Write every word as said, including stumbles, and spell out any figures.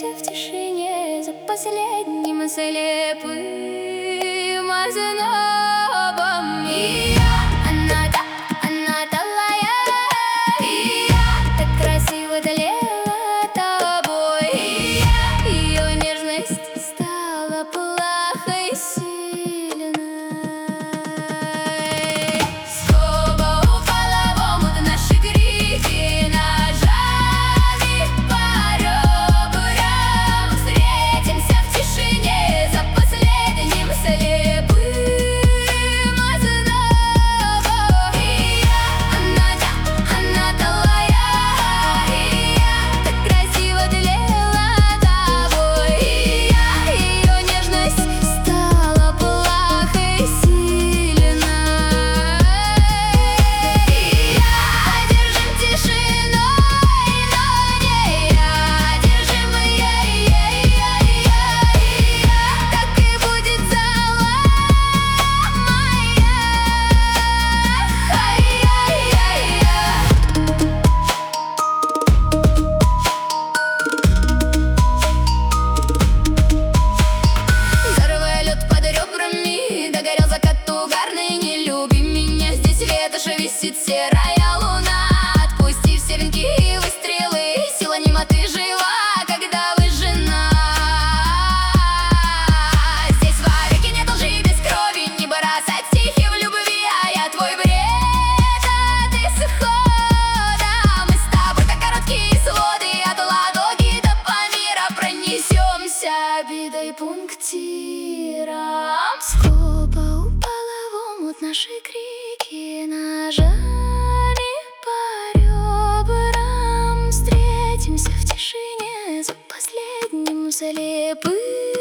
Встретимся в тишине за последним слепым ознобом. И я, она та, она талая, и я так красиво тлела тобой, и я, ее нежность стала плохой сильной. Скоба упала в омут, наши крики ножами по ребрам. Встретимся в тишине за последним слепым ознобом. И я, она та, она талая, и я так красиво тлела тобой, и я, ее нежность стала плохой сильной. И я одержим тишиной, но не я одержимая, так и будет зала моя. Взорвай лед под ребрами, догорел закат угарный. Не люби меня, здесь ветошь висит серая луна. Отпусти все венки и выстрелы, сила немоты жива, когда выжжена. Здесь вовеки нет лжи без крови, не бросать стихи в любви, а я твой бред от исхода. Мы с тобой как короткие своды, от Ладоги до Памира пронесемся обидой пунктиром. Скоба упала в омут, наши крики ножами по ребрам. Встретимся в тишине за последним слепым